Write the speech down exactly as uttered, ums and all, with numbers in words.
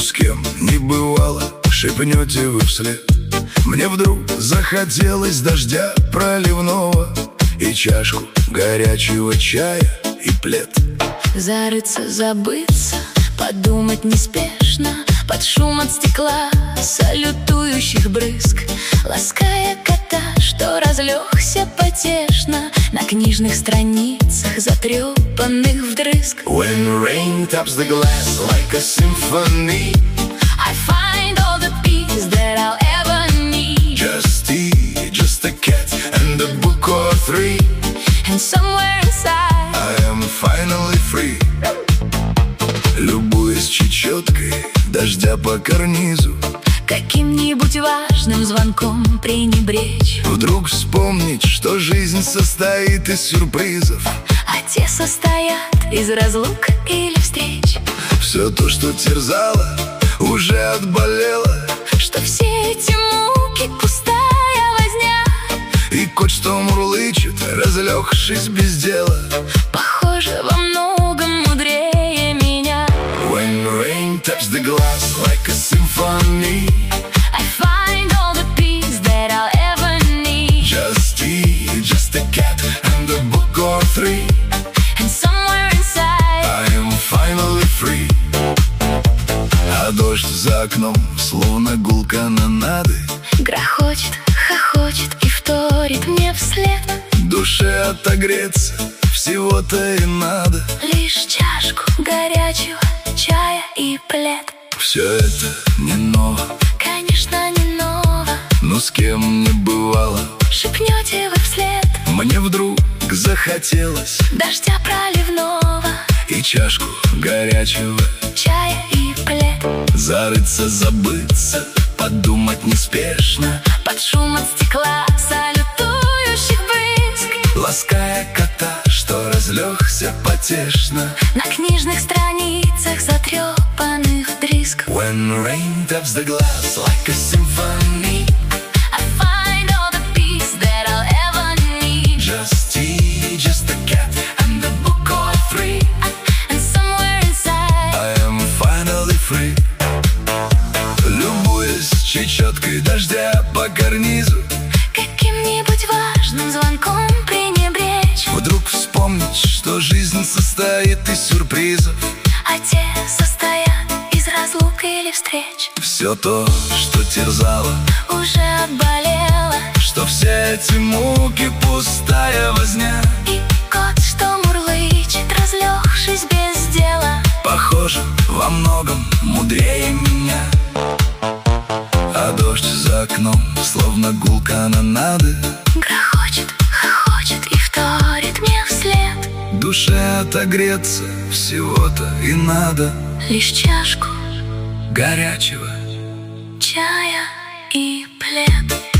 с кем не бывало, шепнете вы вслед. Мне вдруг захотелось дождя проливного и чашку горячего чая и плед. Зарыться, забыться, подумать неспешно под шум от стекла салютующих брызг, лаская кота, что разлегся потешно на книжных страницах, затрепанных вдрызг. When rain taps the glass like a symphony, I find all the peace that I'll ever need. Just tea, just a cat and a book or three, and somewhere inside I am finally free. Любуясь чечеткой дождя по карнизу, каким-нибудь важным звонком пренебречь, вдруг вспомнить, что жизнь состоит из сюрпризов, а те состоят из разлук или встреч. Все то, что терзало, уже отболело, что все эти муки пустая возня, и кот, что мурлычет, разлегшись без дела, похоже, во многом мудрее меня. When rain taps the glass like a symphony, I find all the peace that I'll ever need. Just tea, just a cat and a book or three, and somewhere inside I am finally free. А дождь за окном, словно гул канонады, грохочет, хохочет и вторит мне вслед. Душе отогреться всего-то и надо, лишь чашку горячего чая и плед. Все это не ново, конечно, не ново, но с кем не бывало, шепнете вы вслед. Мне вдруг захотелось дождя проливного и чашку горячего чая и плед. Зарыться, забыться, подумать неспешно под шум от стекла салютующих брызг, лаская кота, что разлегся потешно на книжных страницах затрепанных вдрызг. When rain taps the glass like a symphony, I find all the peace that I'll ever need. Just tea, just a cat and a book or three, and somewhere inside I am finally free. Любуясь чечеткой дождя по карнизу, каким-нибудь важным звонком пренебречь, вдруг вспомнить, что жизнь состоит из сюрпризов, а те состоят из разлук или встреч. Все то, что терзало, уже отболело, что все эти муки пустая возня, и кот, что мурлычет, разлегшись без дела, похоже, во многом мудрее меня. А дождь за окном, словно гул канонады, грохочет, хохочет и вторит мне вслед. Душе отогреться всего-то и надо, лишь чашку горячего чая и плед.